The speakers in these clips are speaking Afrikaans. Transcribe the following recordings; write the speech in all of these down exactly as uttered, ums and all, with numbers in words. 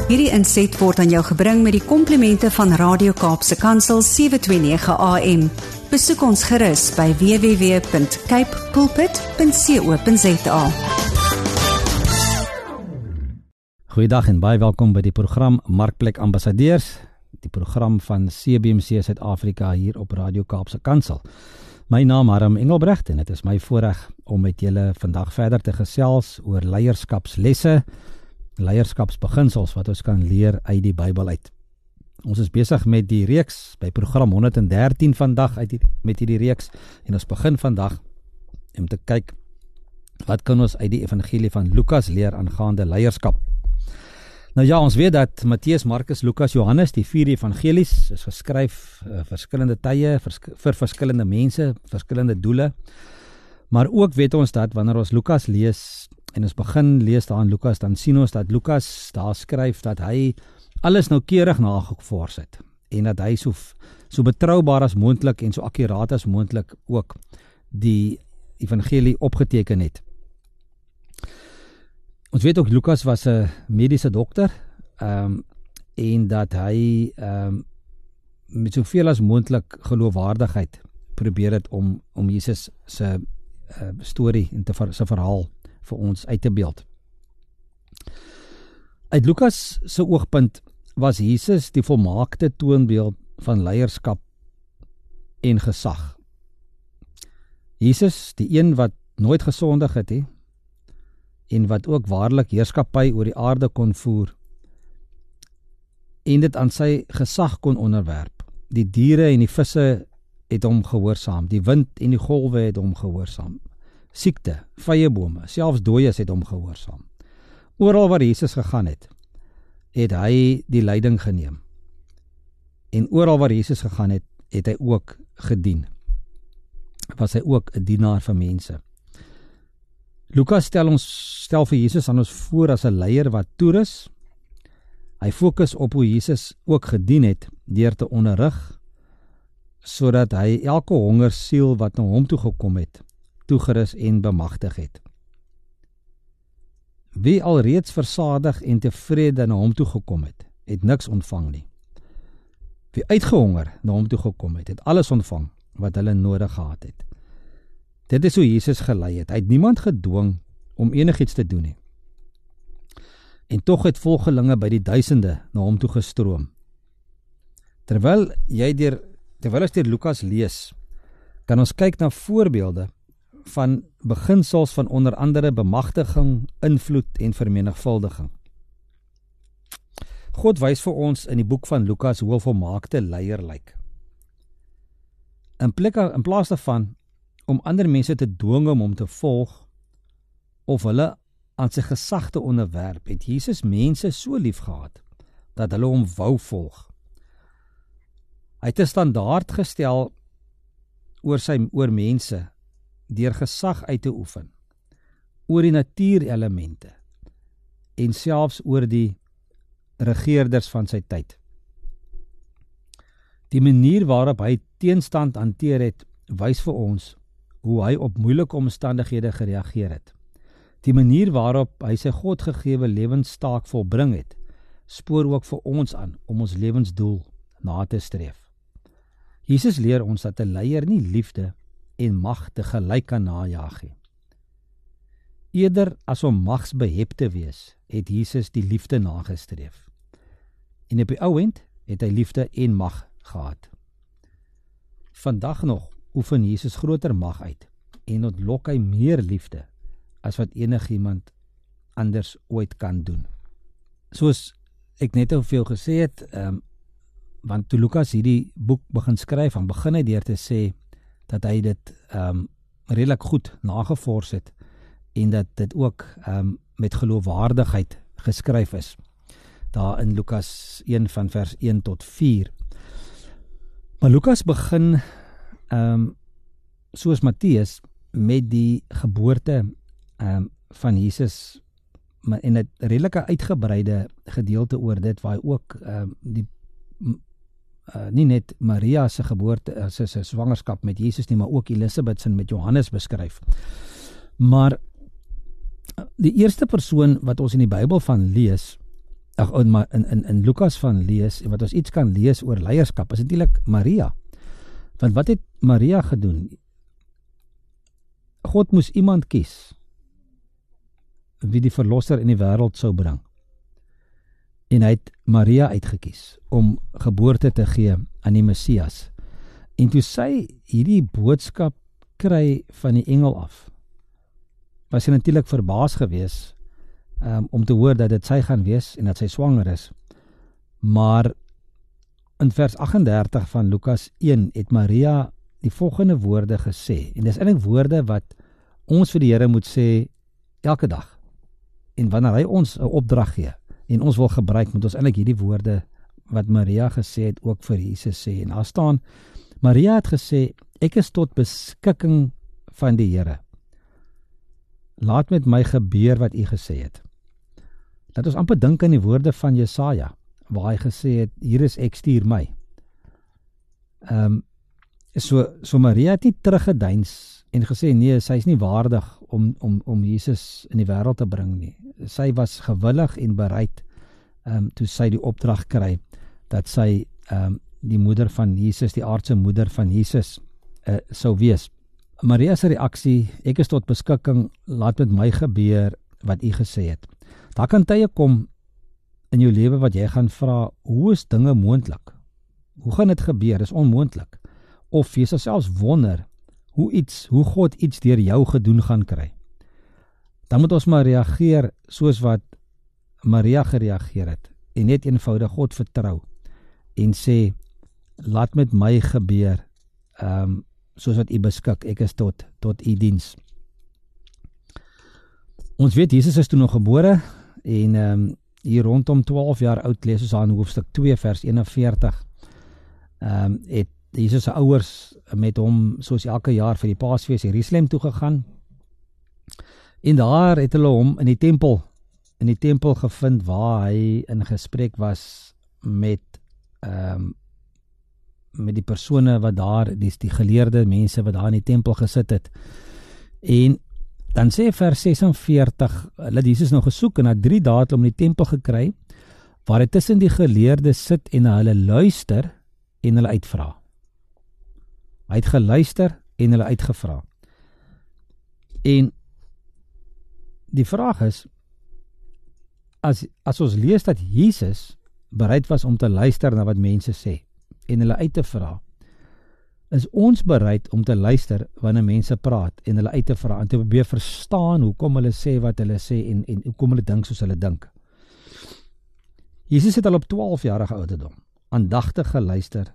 Hierdie inset word aan jou gebring met die komplimente van Radio Kaapse Kansel sewe twee nege A M. Besoek ons gerus by w w w punt cape pulpit punt co punt za. Goeiedag en baie welkom by die program Markplek Ambassadeurs, die program van C B M C Suid-Afrika hier op Radio Kaapse Kansel. My naam Harm Engelbrecht en het is my voorreg om met julle vandag verder te gesels oor leierskapslesse, leierskapsbeginsels wat ons kan leer uit die Bybel uit. Ons is besig met die reeks by program honderd en dertien vandag uit die, met hierdie reeks en ons begin vandag om te kyk wat kan ons uit die evangelie van Lukas leer aangaande leierskap. Nou ja, ons weet dat Matteus, Markus, Lukas, Johannes, die vier evangelies is geskryf uh, verskillende tye, vers, vir verskillende mense, verskillende doele, maar ook weet ons dat wanneer ons Lukas lees en ons begin lees daar in Lukas, dan sien ons dat Lukas daar skryf dat hy alles noukeurig nagevors het en dat hy so, so betroubaar as moontlik en so akkuraat as moontlik ook die evangelie opgeteken het. Ons weet ook Lukas was 'n mediese dokter um, en dat hy um, met soveel as moontlik geloofwaardigheid probeer het om, om Jesus se uh, storie en te ver, se verhaal vir ons uit te beeld. Uit Lukas se oogpunt was Jesus die volmaakte toonbeeld van leierskap en gesag. Jesus, die een wat nooit gesondig het he, en wat ook waarlik heerskappy oor die aarde kon voer, en dit aan sy gesag kon onderwerp. Die diere en die visse het hom gehoorsaam, die wind en die golwe het hom gehoorsaam. Siekte, vyebome, selfs dooies het hom gehoorsaam. Oral waar Jesus gegaan het, het hy die leiding geneem. En oral waar Jesus gegaan het, het hy ook gedien. Was hy ook 'n dienaar vir mense. Lukas stel ons stel vir Jesus aan ons voor as 'n leier wat toerus. Hy fokus op hoe Jesus ook gedien het deur te onderrig, sodat hy elke hongersiel wat na hom toe gekom het, toegerus en bemagtig het. Wie alreeds versadig en tevrede na hom toe gekom het, het niks ontvang nie. Wie uitgehonger na hom toe gekom het, het alles ontvang wat hulle nodig gehad het. Dit is hoe Jesus gelei het. Hy het niemand gedwing om enigiets te doen nie. En tog het volgelinge by die duisende na hom toe gestroom. Terwyl jy deur terwyl ons deur Lukas lees, kan ons kyk na voorbeelde van beginsels van onder andere bemagtiging, invloed en vermenigvuldiging. God wys vir ons in die boek van Lukas hoe 'n volmaakte leier lyk. In plek in plaas daarvan om ander mense te dwing om hom te volg of hulle aan sy gesag te onderwerp, het Jesus mense so lief gehad dat hulle hom wou volg. Hy het 'n standaard gestel oor sy oor mense deur gesag uit te oefen, oor die natuurelemente en selfs oor die regeerders van sy tyd. Die manier waarop hy teenstand hanteer het, wys vir ons hoe hy op moeilike omstandighede gereageer het. Die manier waarop hy sy Godgegewe lewenstaak volbring het, spoor ook vir ons aan om ons lewensdoel na te streef. Jesus leer ons dat 'n leier nie liefde en mag te gelyk kan najaag nie. Eerder as om magsbehep te wees, het Jesus die liefde nagestreef. En op die ou end het hy liefde en mag gehad. Vandag nog oefen Jesus groter mag uit en ontlok hy meer liefde as wat enigiemand anders ooit kan doen. Soos ek net al veel gesê het, um, want toe Lukas hierdie boek begin skryf, dan begin hy deur te sê dat hy dit um, redelik goed nagevors het en dat dit ook um, met geloofwaardigheid geskryf is. Daar in Lukas een van vers een tot vier. Maar Lukas begin um, soos Matteus met die geboorte um, van Jesus en 'n redelike uitgebreide gedeelte oor dit waar hy ook um, die uh, nie net Maria se geboorte, uh, sy, sy swangerskap met Jesus nie, maar ook Elisabeth se met Johannes beskryf. Maar die eerste persoon wat ons in die Bybel van lees, ag in in in in Lukas van lees en wat ons iets kan lees oor leierskap is natuurlik Maria. Want wat het Maria gedoen? God moes iemand kies wie die verlosser in die wêreld sou bring. En hy het Maria uitgekies om geboorte te gee aan die Messias. En toe sy hierdie boodskap kry van die engel af, was sy natuurlik verbaas gewees um, om te hoor dat dit sy gaan wees en dat sy swanger is. Maar in vers agt en dertig van Lukas een het Maria die volgende woorde gesê, en dis eintlik woorde wat ons vir die Here moet sê elke dag. En wanneer hy ons 'n opdrag gee en ons wil gebruik, moet ons eintlik hierdie woorde wat Maria gesê het ook vir Jesus sê. En daar staan, Maria het gesê, ek is tot beskikking van die Here. Laat met my gebeur wat u gesê het. Laat ons amper dink aan die woorde van Jesaja, waar hy gesê het, hier is ek, stuur my. Ehm um, so so Maria het nie teruggedeins en gesê nee, sy is nie waardig om om om Jesus in die wêreld te bring nie. Sy was gewillig en bereid ehm um, toe sy die opdrag kry dat sy ehm um, die moeder van Jesus, die aardse moeder van Jesus uh, sou wees. Maria se reaksie, ek is tot beskikking, laat met my gebeur wat u gesê het. Daar kan tye kom in jou lewe wat jy gaan vra, hoe is dinge moontlik? Hoe gaan dit gebeur? Dis onmoontlik. Of jy sal selfs wonder hoe iets, hoe God iets deur jou gedoen gaan kry. Dan moet ons maar reageer soos wat Maria gereageer het en net eenvoudig God vertrou en sê, laat met my gebeur um, soos wat u beskik, ek is tot tot u diens. Ons weet Jesus is toe nog gebore en um, hier rondom twaalf jaar oud, lees ons aan hoofstuk twee vers eenenveertig, um, het Jesus se ouers met hom soos elke jaar vir die Paasfees Jerusalem toe gegaan. En daar het hulle hom in die tempel in die tempel gevind waar hy in gesprek was met um, met die persone wat daar, die, die geleerde mense wat daar in die tempel gesit het. En dan sê vers sesenveertig, hulle het Jesus nou gesoek en na drie dae het hom in die tempel gekry, waar hy tussen die geleerde sit en hulle luister en hulle uitvra. Hy het geluister en hulle uitgevra. En die vraag is, as, as ons lees dat Jesus bereid was om te luister na wat mense sê en hulle uit te vra, is ons bereid om te luister wanneer mense praat en hulle uit te vra en te probeer verstaan hoekom hulle sê wat hulle sê en, en hoekom hulle dink soos hulle dink. Jesus het al op twaalfjarige ouderdom aandagtig geluister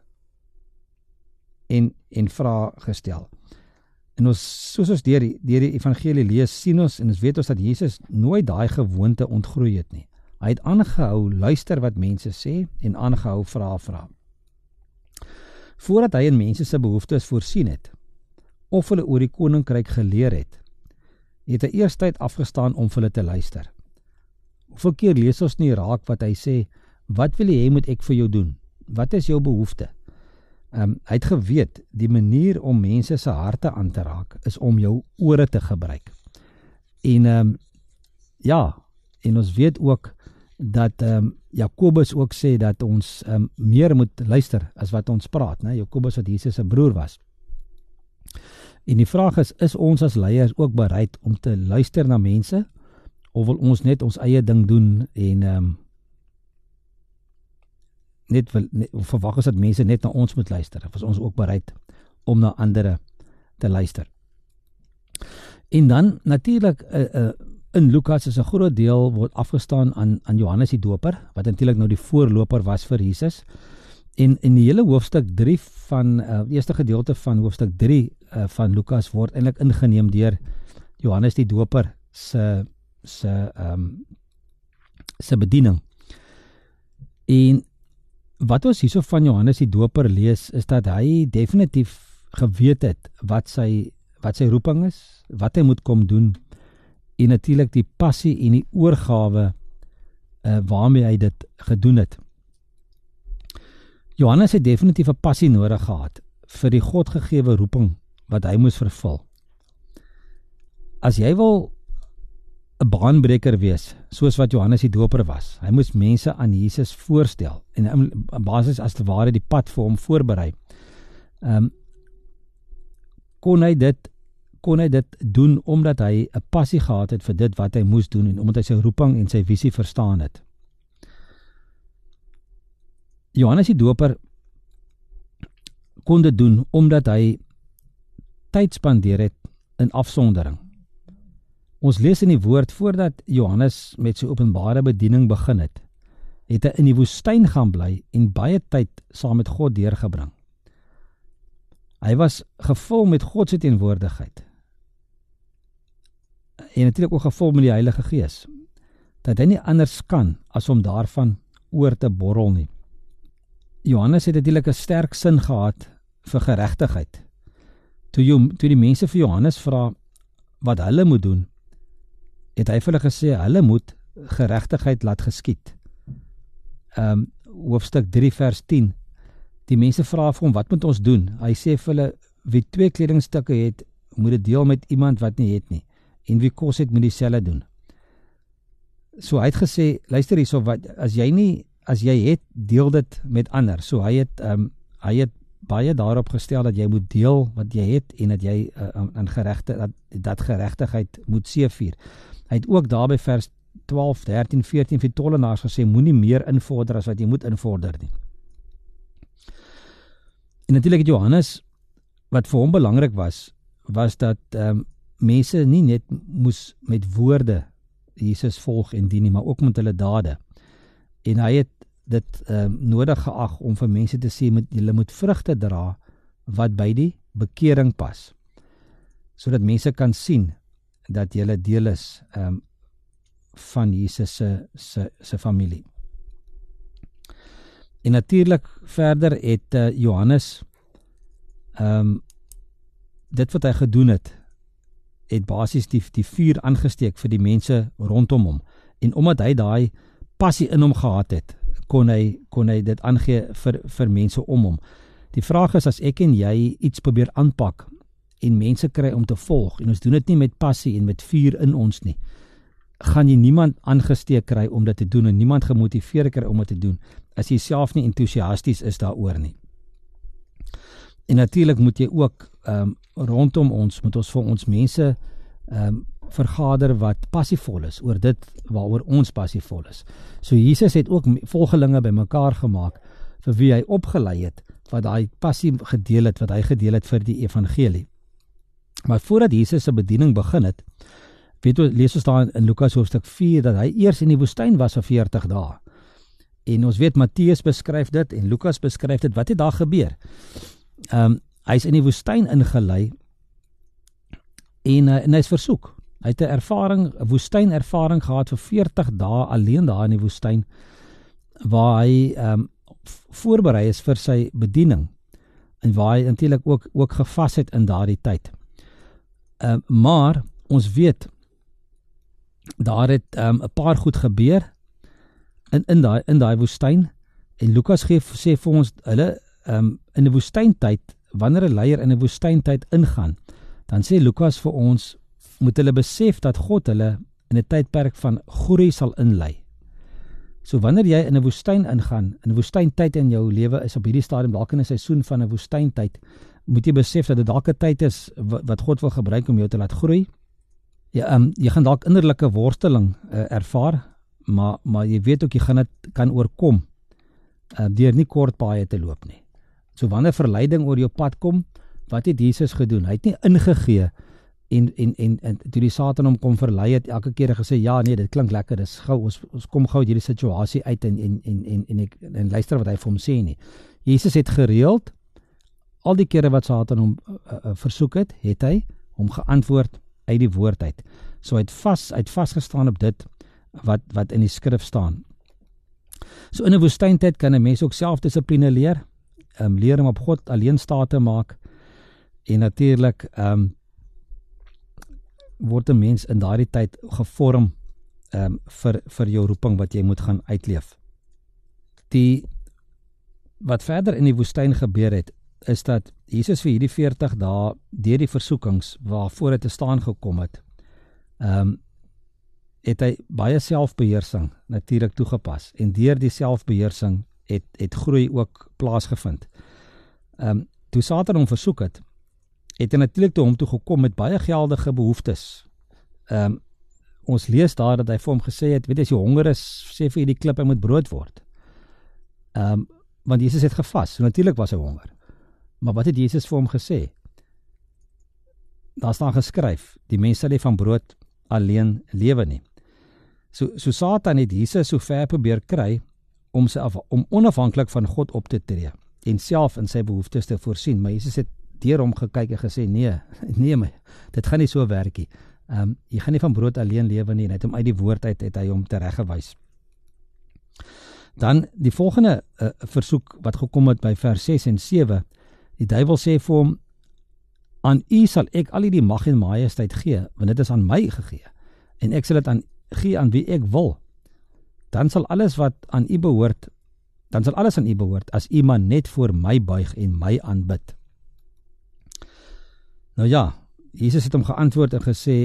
en, en vrae gestel. En ons, soos ons deur die, deur die evangelie lees, sien ons en ons weet ons dat Jesus nooit daai gewoonte ontgroei het nie. Hy het aangehou luister wat mense sê en aangehou vrae vra. Voordat hy in mense se behoeftes voorsien het, of hulle oor die koninkryk geleer het, het hy eers tyd afgestaan om vir hulle te luister. Hoeveel keer lees ons nie raak wat hy sê, wat wil jy hê moet ek vir jou doen? Wat is jou behoefte? Um, hy het geweet, die manier om mense se harte aan te raak, is om jou ore te gebruik. En um, ja, en ons weet ook, dat um, Jakobus ook sê, dat ons um, meer moet luister, as wat ons praat, né? Jakobus wat Jesus se broer was. En die vraag is, is ons as leiers ook bereid om te luister na mense, of wil ons net ons eie ding doen, en um, net, wil, net verwag ons dat mense net na ons moet luister, of is ons ook bereid om na ander te luister. En dan natuurlijk uh, uh, in Lukas is 'n groot deel word afgestaan aan, aan Johannes die Doper, wat natuurlijk nou die voorloper was vir Jesus. En in die hele hoofstuk drie van, uh, die eerste gedeelte van hoofstuk drie uh, van Lukas word eintlik ingeneem deur Johannes die Doper se se um, se bediening. En wat ons hierso van Johannes die Doper lees, is dat hy definitief geweet het wat sy, wat sy roeping is, wat hy moet kom doen, en natuurlijk die passie en die oorgawe uh, waarmee hy dit gedoen het. Johannes het definitief 'n passie nodig gehad vir die Godgegewe roeping wat hy moes vervul. As jy wil 'n baanbreker wees, soos wat Johannes die Doper was. Hy moes mense aan Jesus voorstel en in basis as te ware die pad vir hom voorberei. Um, kon hy dit kon hy dit doen omdat hy 'n passie gehad het vir dit wat hy moes doen en omdat hy sy roeping en sy visie verstaan het. Johannes die Doper kon dit doen omdat hy tyd spandeer het in afsondering. Ons lees in die woord, voordat Johannes met sy openbare bediening begin het, het hy in die woestyn gaan bly en baie tyd saam met God deurgebring. Hy was gevul met God se teenwoordigheid. En natuurlik ook gevul met die Heilige Gees, dat hy nie anders kan as om daarvan oor te borrel nie. Johannes het natuurlik 'n sterk sin gehad vir geregtigheid. Toe, jou, toe die mense vir Johannes vra wat hulle moet doen, het hy vir hulle gesê, hulle moet geregtigheid laat geskied. Um, hoofstuk drie vers tien, die mense vra vir hom, wat moet ons doen? Hy sê vir hulle, wie twee kledingstukke het, moet dit deel met iemand wat nie het nie, en wie kos het, moet dieselfde doen. So hy het gesê, luister hierso, wat, as jy nie, as jy het, deel dit met ander. So hy het, um, hy het baie daarop gestel dat jy moet deel wat jy het en dat jy uh, aan geregte, dat, dat geregtigheid moet seëvier. Hy het ook daarby vers twaalf, dertien, veertien vir tollenaars gesê, moenie meer invorder as wat jy moet invorder nie. En natuurlik het Johannes, wat vir hom belangrik was, was dat um, mense nie net moes met woorde Jesus volg en dien nie, maar ook met hulle dade. En hy het dit um, nodig geag om vir mense te sê, met, julle moet vrugte dra wat by die bekering pas, sodat mense kan sien dat julle deel is um, van Jesus se, se, se familie. En natuurlik verder het uh, Johannes um, dit wat hy gedoen het, het basies die, die vuur aangesteek vir die mense rondom hom. En omdat hy daai passie in hom gehad het, kon hy, kon hy dit aangee vir, vir mense om hom. Die vraag is, as ek en jy iets probeer aanpak en mense kry om te volg, en ons doen dit nie met passie en met vuur in ons nie, gaan jy niemand aangesteek kry om dit te doen en niemand gemotiveer kry om dit te doen, as jy self nie enthousiasties is daaroor nie. En natuurlik moet jy ook um, rondom ons, moet ons vir ons mense um, vergader wat passievol is oor dit waaroor ons passievol is. So Jesus het ook volgelinge by mekaar gemaak vir wie hy opgelei het, wat hy passie gedeel het, wat hy gedeel het vir die evangelie. Maar voordat Jesus se bediening begin het, weet ons, lees ons daar in Lukas hoofstuk vier, dat hy eers in die woestyn was vir veertig dae. En ons weet, Matteus beskryf dit, en Lukas beskryf dit, wat het daar gebeur? Um, hy is in die woestyn ingelei, en, uh, en hy is versoek. Hy het 'n ervaring, 'n woestyn ervaring gehad vir veertig dae alleen daar in die woestyn, waar hy um, voorberei is vir sy bediening, en waar hy natuurlik ook, ook gevas het in daardie tyd. Uh, maar, ons weet, daar het 'n um, paar goed gebeur, in, in daai in daai woestyn, en Lukas gee, sê vir ons, hulle, um, in die woestyntyd, wanneer 'n leier in 'n woestyntyd ingaan, dan sê Lukas vir ons, moet hulle besef dat God hulle in 'n tydperk van groei sal inlei. So wanneer jy in 'n woestyn ingaan, in 'n woestyntyd in jou lewe is op hierdie stadium, dalk in 'n seisoen van 'n woestyntyd, moet jy besef dat dit dalk 'n tyd is wat God wil gebruik om jou te laat groei. Ja, um, jy gaan dalk innerlike worsteling uh, ervaar, maar, maar jy weet ook, jy gaan dit kan oorkom, uh, deur nie kort paaie te loop nie. So wanneer verleiding oor jou pad kom, wat het Jesus gedoen? Hy het nie ingegee, en, en, en, en toe die Satan hom kom verlei het, elke keer gesê, ja nee, dit klink lekker, dis gauw, ons, ons kom gauw hierdie situasie uit, en, en, en, en, en, ek, en luister wat hy vir hom sê nie. Jesus het gereeld, al die kere wat Satan hom uh, uh, versoek het, het hy hom geantwoord uit die woord uit. So hy het vast, hy het vastgestaan op dit, wat, wat in die skrif staan. So in 'n woestyntyd kan 'n mens ook selfdissipline leer, um, leer om op God alleen staat te maak, en natuurlik um, word 'n mens in daardie tyd gevorm um, vir, vir jou roeping wat jy moet gaan uitleef. Die, wat verder in die woestyn gebeur het, is dat Jesus vir hierdie veertig dae, deur die versoekings waarvoor hy te staan gekom het, um, het hy baie selfbeheersing natuurlik toegepas, en deur die selfbeheersing het, het groei ook plaasgevind. Um, toe Satan hom versoek het, het hy natuurlik toe hom toe gekom met baie geldige behoeftes. Um, ons lees daar dat hy vir hom gesê het, weet jy, as jy honger is, sê vir die klip, hy moet brood word. Um, want Jesus het gevas, so natuurlik was hy honger. Maar wat het Jesus vir hom gesê? Daar staan geskryf, die mens sal nie van brood alleen lewe nie. So, so Satan het Jesus so ver probeer kry, om, sy af, om onafhanklik van God op te tree, en self in sy behoeftes te voorsien, maar Jesus het deur hom gekyk en gesê, nee, nee my, dit gaan nie so werkie. Um, jy gaan nie van brood alleen lewe nie, en hy het hom uit die woord uit, het hy hom tereggewys. Dan die volgende uh, versoek wat gekom het by vers ses en sewe, die duiwel sê vir hom, aan u sal ek al die mag en majesteit gee, want dit is aan my gegee, en ek sal dit aan gee aan wie ek wil. Dan sal alles wat aan u behoort, dan sal alles aan u behoort, as u maar net voor my buig en my aanbid. Nou ja, Jesus het hom geantwoord en gesê,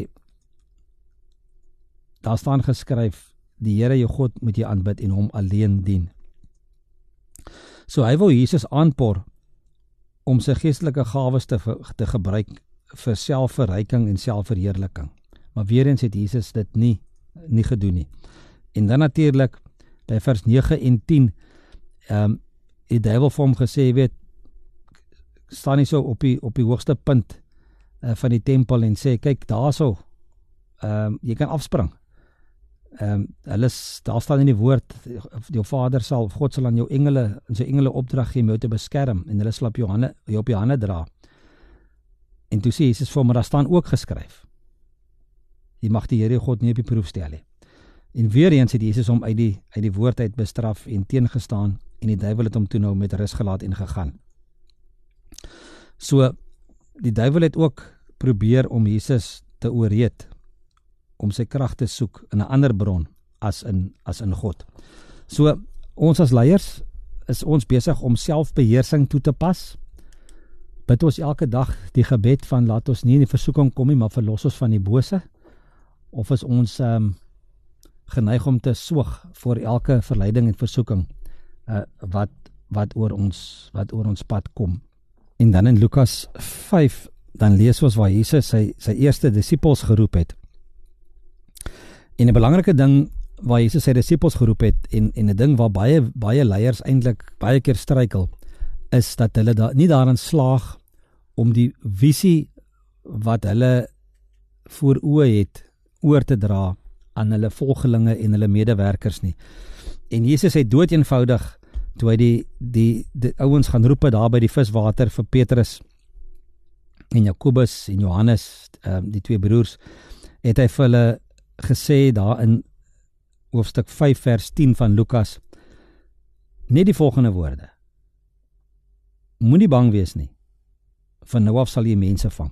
daar staan geskryf, die Here jou God moet jy aanbid en hom alleen dien. So hy wil Jesus aanpoor om sy geestelike gawes te, te gebruik vir selfverryking en selfverheerliking. Maar weer eens het Jesus dit nie, nie gedoen nie. En dan natuurlik, by vers nege en tien, um, die duiwel vir hom gesê, weet, staan nie so op die, op die hoogste punt uh, van die tempel en sê, kyk, daar so, um, jy kan afspring. Um, hulle, daar staan in die woord, jou vader sal, God sal aan jou engele, en sy engele opdrag gee om jou te beskerm, en hulle sal op jou, hande, jou op jou hande dra. En toe sê Jesus vir hom, maar daar staan ook geskryf, jy mag die Here God nie op die proef stel nie. En weer eens het Jesus hom uit die, uit die woord uit bestraf en teengestaan, en die duiwel het hom toe nou met rus gelaat en gegaan. So, die duiwel het ook probeer om Jesus te oorreed, om sy krag te soek in 'n ander bron as in, as in God. So, ons as leiers is ons besig om selfbeheersing toe te pas. Bid ons elke dag die gebed van laat ons nie in die versoeking kom nie, maar verlos ons van die bose, of is ons um, geneig om te soog voor elke verleiding en versoeking uh, wat, wat, oor ons, wat oor ons pad kom. En dan in Lukas vyf, dan lees ons waar Jesus sy, sy eerste disippels geroep het. En 'n belangrike ding waar Jesus sy disippels geroep het, en, en 'n ding waar baie, baie leiers eintlik baie keer struikel, is dat hulle da, nie daarin slaag om die visie wat hulle voor oë het, oor te dra aan hulle volgelinge en hulle medewerkers nie. En Jesus het dood eenvoudig, toe hy die, die, die ouens gaan roep daar by die viswater vir Petrus en Jakobus en Johannes, um, die twee broers, het hy vir hulle gesê daar in hoofstuk vyf vers tien van Lukas, net die volgende woorde: moenie bang wees nie, van nou af sal jy mense vang.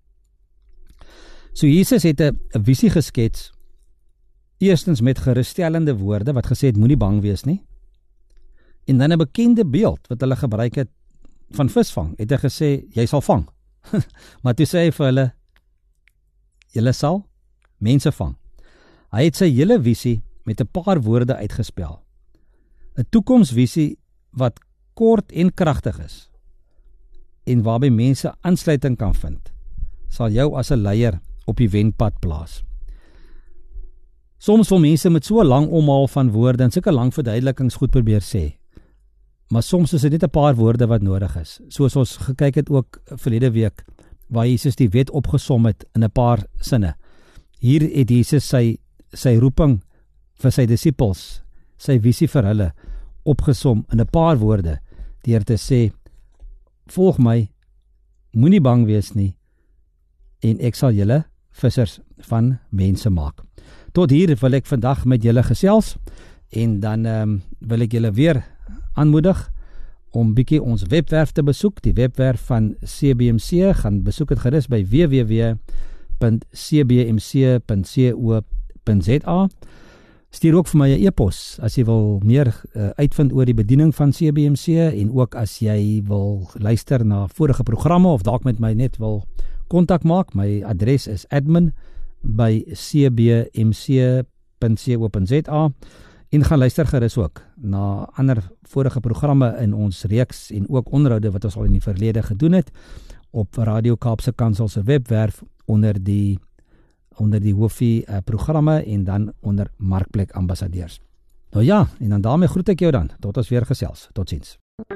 So Jesus het 'n visie geskets, eerstens met gerusstellende woorde wat gesê het moenie bang wees nie, en dan 'n bekende beeld wat hulle gebruik het van visvang, het hy gesê jy sal vang. Maar toe sê hy vir hulle, julle sal mense vang. Hy het sy hele visie met 'n paar woorde uitgespel. 'n Toekomsvisie wat kort en kragtig is, en waarby mense aansluiting kan vind, sal jou as 'n leier op die wenpad plaas. Soms wil mense met so lang omhaal van woorde en sulke lang verduidelikings goed probeer sê, maar soms is dit net 'n paar woorde wat nodig is, soos ons gekyk het ook verlede week, waar Jesus die wet opgesom het in 'n paar sinne. Hier het Jesus sy, sy roeping vir sy disippels, sy visie vir hulle, opgesom in 'n paar woorde, deur te sê, volg my, moenie bang wees nie, en ek sal julle vissers van mense maak. Tot hier wil ek vandag met julle gesels, en dan um, wil ek julle weer aanmoedig om bietjie ons webwerf te besoek, die webwerf van C B M C, gaan besoek het gerus by w w w punt c b m c punt co punt z a. Stuur ook vir my 'n e-pos as jy wil meer uh, uitvind oor die bediening van C B M C, en ook as jy wil luister na vorige programme of dalk met my net wil kontak maak. My adres is admin by c b m c punt co punt z a en gaan luister gerus ook na ander vorige programme in ons reeks en ook onderhoude wat ons al in die verlede gedoen het op Radio Kaapse Kansel se webwerf onder die onder die hoofie uh, programme en dan onder Markplek Ambassadeurs. Nou ja, en dan daarmee groet ek jou dan. Tot ons weer gesels. Totsiens.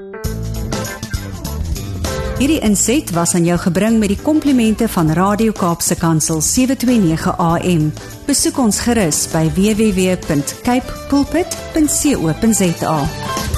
Hierdie inset was aan jou gebring met die komplimente van Radio Kaapse Kansel sewe twee nege A M. Besoek ons gerus by w w w punt cape pulpit punt co punt z a.